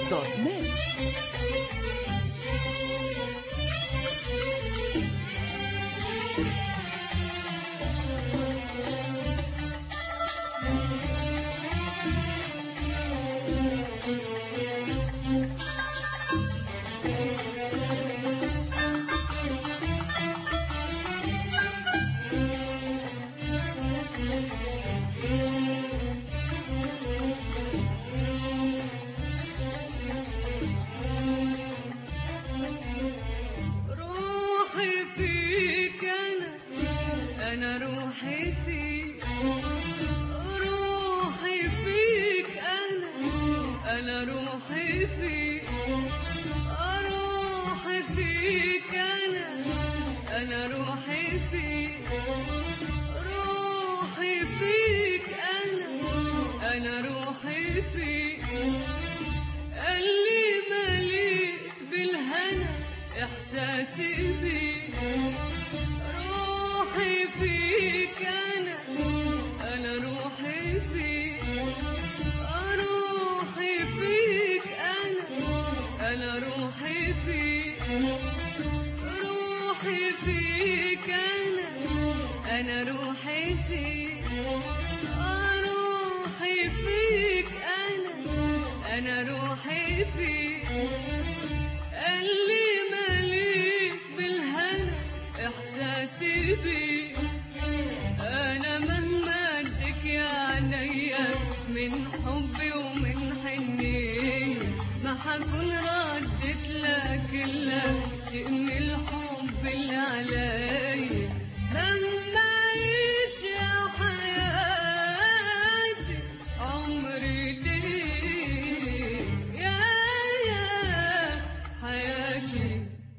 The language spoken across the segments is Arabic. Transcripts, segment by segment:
www.radiomaria.net. أنا روحي فيك، روحي فيك، أنا روحي فيك، روحي فيك، أنا روحي فيك، روحي فيك، أنا روحي فيك. اللي مليت بالهنا إحساسي بيك، روحي فيك، أنا روحي فيك، روحي فيك، أنا روحي فيك، روحي فيك، أنا روحي فيك، روحي فيك، أنا روحي فيك. اللي مليت بالهنا إحساسي بيك، أنا مهما أديك يا عينيا من حبي ومن حنية، ما حكون ردت لك إلا شيء من الحب اللي عليا. مهما أعيش يا حياتي عمري ليك يا حياتي.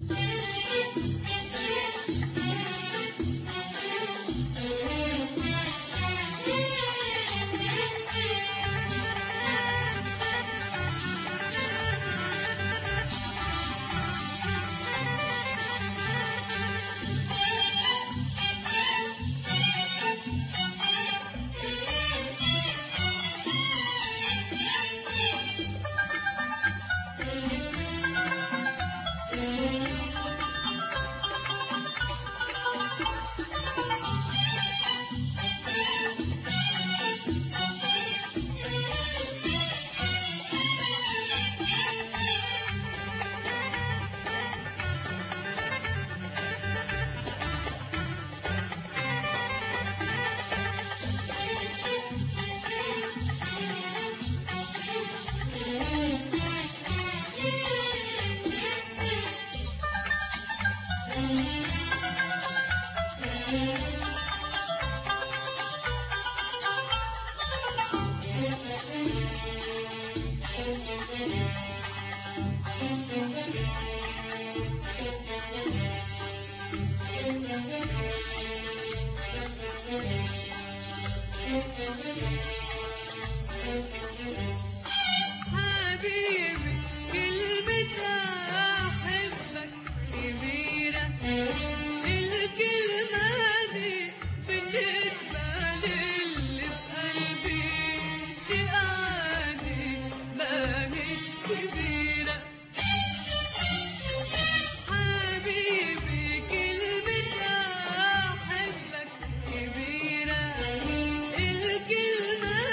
حبيبي كلمة أحبك كبيرة، الكلمة دي بالنسبة للي في قلبي شيء عادي ماهيش كبيرة. حبيبي كلمة أحبك كبيرة، الكلمة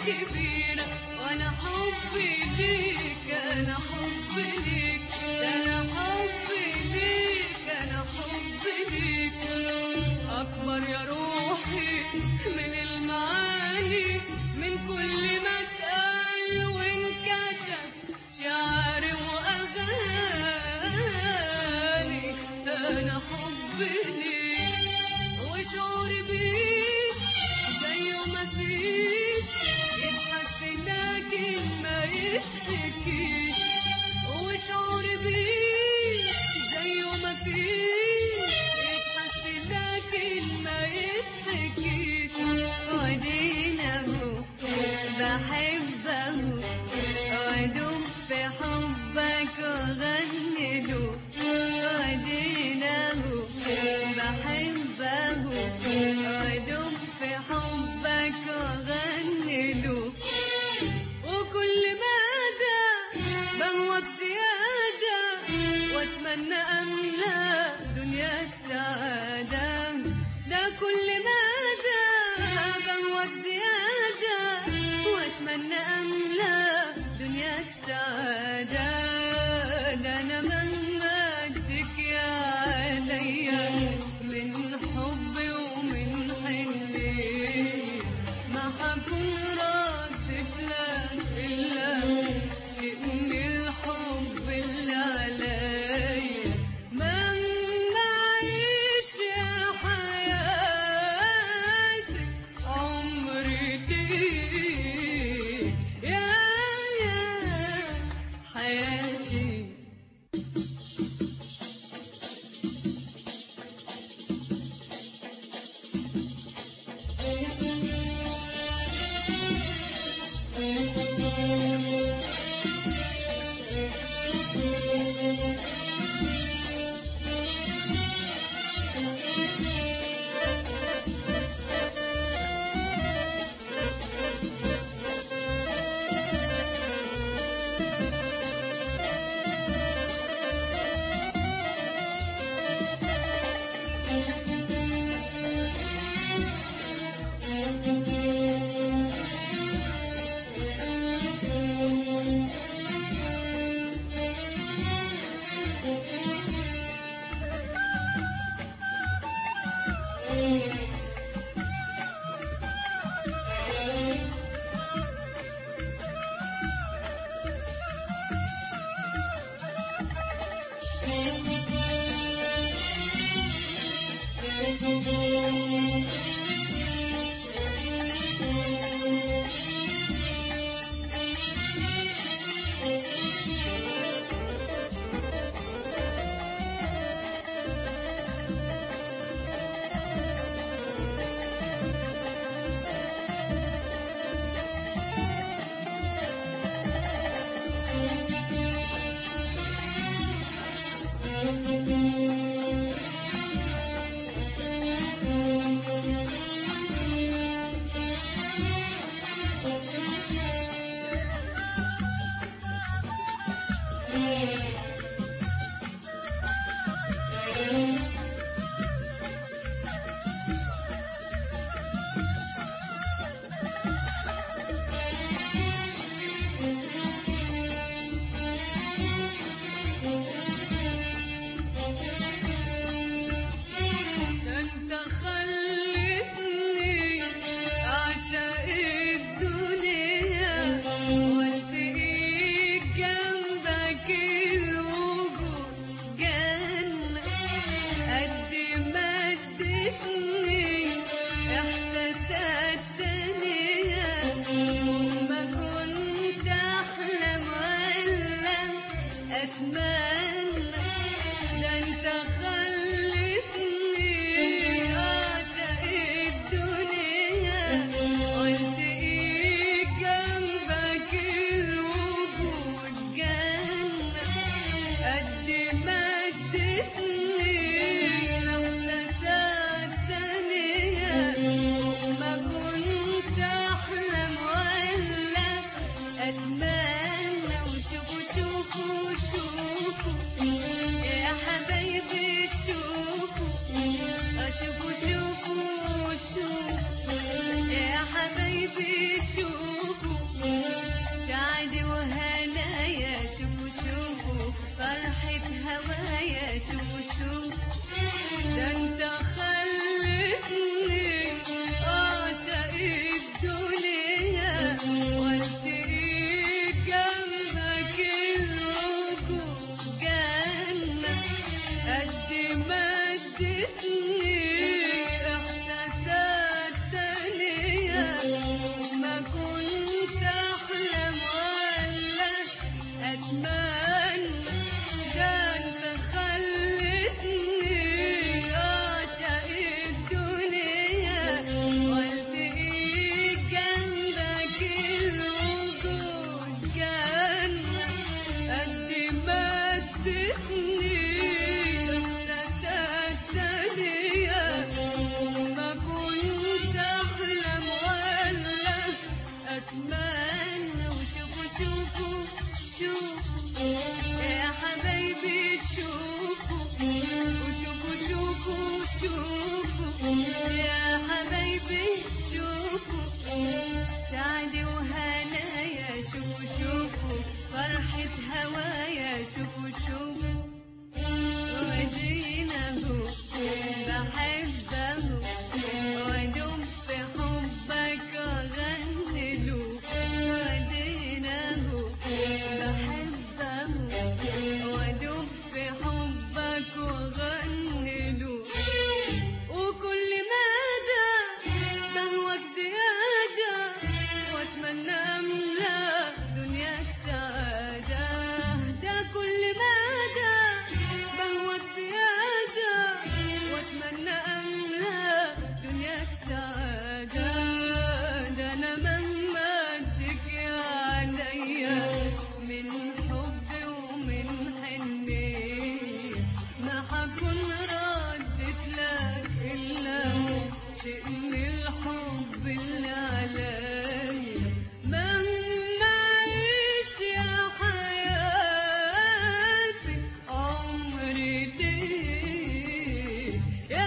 كبيرة، وأنا حبي ليك أنا حبي ليك، أنا حبي ليك أنا حبي ليك أكبر يا روحي من المعاني، من كل ما اتقال وانكتب شعر وأغاني. أنا حبي ليك وشعوري بيك زي ما فيك يتحس لكن ما يتحكيش، وشعوري بيك زي ما فيك يتحس لكن ما يتحكيش. ودينه بحبه وادوب في حبك واغني له، ودينه بحبه وادوب في حبك واغني له، وكل مدى بهواك زيادة واتمنى املا دنياك سعادة. ده كل مدى بهواك زيادة واتمنى املا دنياك سعادة. ده انا مهما تكيا عليا من حبي ومن حني ما حكون ردت لك إلا شيء من الحب اللي عليا. مهما أعيش يا حياتي عمري ليك يا حياتي. مالنا وشوفوا شوفوا شوفوا يا حبايبي شوفوا وشوفوا شوفوا شوفوا يا حبايبي شوفوا سعدي وهنايا شوفوا شوفوا فرحة هوايا شوفوا شوفوا ودينا هو بحبه وادوم في حبك اغني له ودينا هو بحبه وادوم في حبك واغني له وكل مدى بهواك زيادة واتمنى املا دنياك سعادة ده كل مدى بهواك زيادة واتمنى املا دنياك سعادة ده انا مهما اديك يا عينيا من حبي ومن حنية ما حكون ردت لك الا شيء من الحب اللي عليا مهما اعيش يا حياتي عمري ليه يا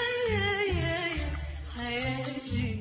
حياتي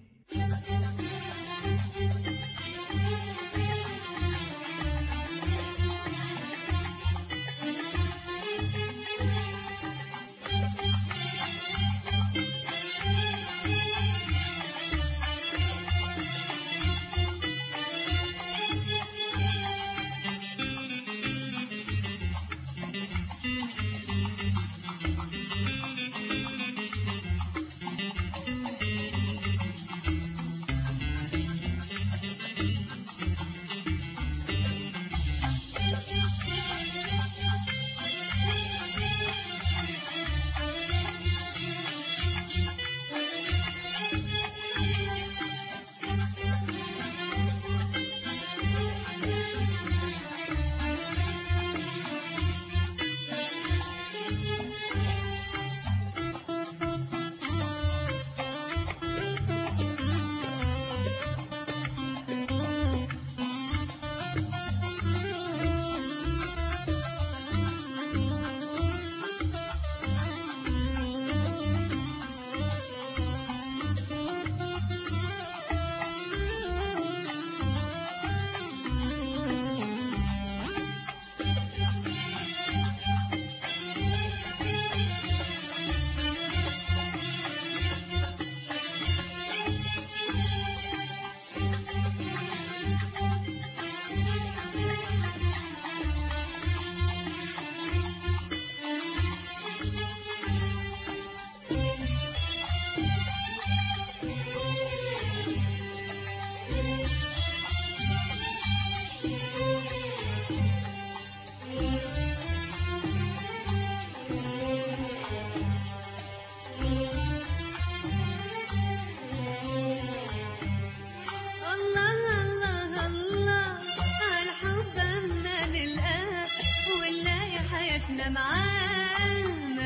حياتنا معاه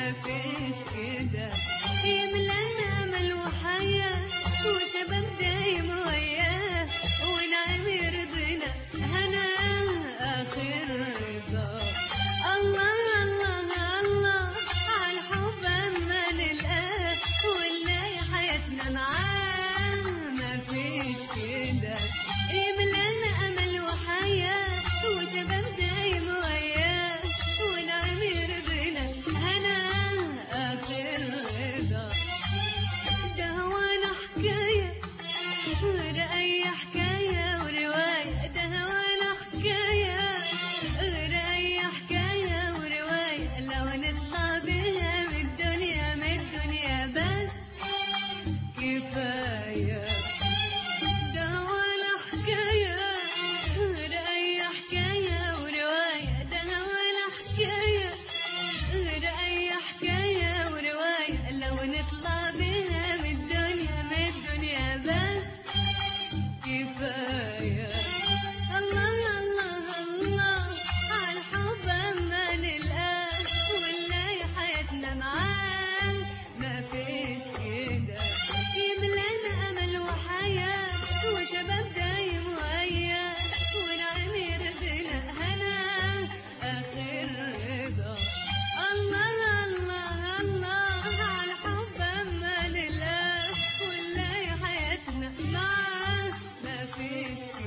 مفيش كده يملانا امل وحياه وشباب دايم وياه ونعم يرضينا هنا اخر رضا الله الله الله عالحب اما نلقاه ونلاقي حياتنا معاه مفيش كده يملانا امل وحياه وشباب دايم وياه ونعم يرضينا هنا اخر رضا ده هو انا حكايه غير اي حكايه وروايه ده هو انا حكايه غير اي حكايه وروايه لو نطلع بيها من الدنيا بس كفايه ده هو انا حكايه غير اي حكايه وروايه ده هو انا حكايه غير اي حكايه وروايه لو نطلع بيها من الدنيا بس كفايه الله الله الله عالحب اما نلقاه ونلاقي حياتنا معاه مفيش كده يملانا امل وحياه وشباب دايم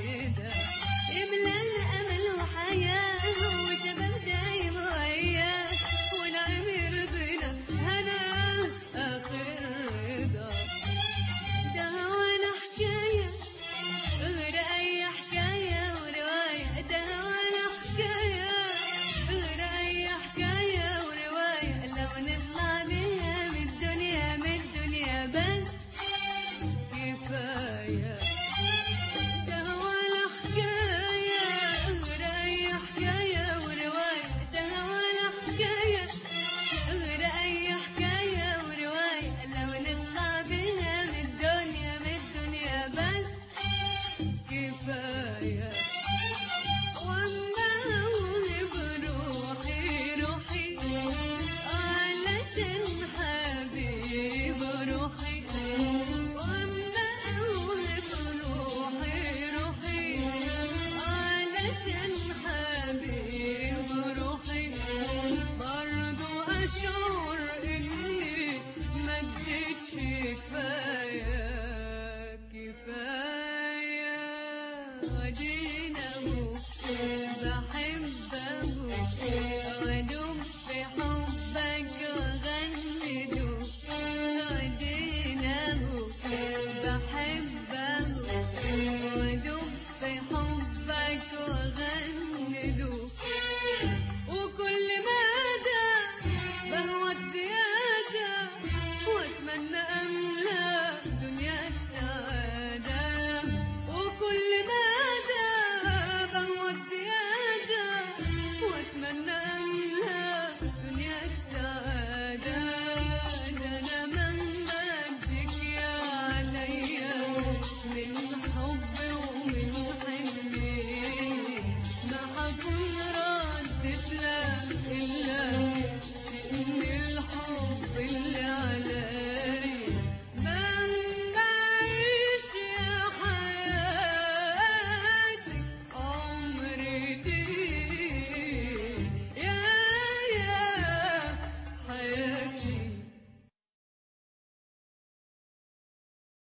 كده يملانا أمل وحياة وشباب دايم وياه ونعم يرضينا هنا آخر رضا. ده ولا حكاية غير أي حكاية ورواية، ده ولا حكاية غير أي حكاية ورواية لو نطلع بيها من الدنيا من الدنيا بس كفاية. ده ولا حكاية غير أي حكاية ورواية، ده ولا حكاية غير أي حكاية ورواية لو نطلع بيها من الدنيا من الدنيا بس كفاية. وأما أوهب روحي روحي علشان حبيب روحي، وأما أوهب روحي روحي علشان حبيب روحي برضو أشعر إني ما اديتش كفاية كفاية.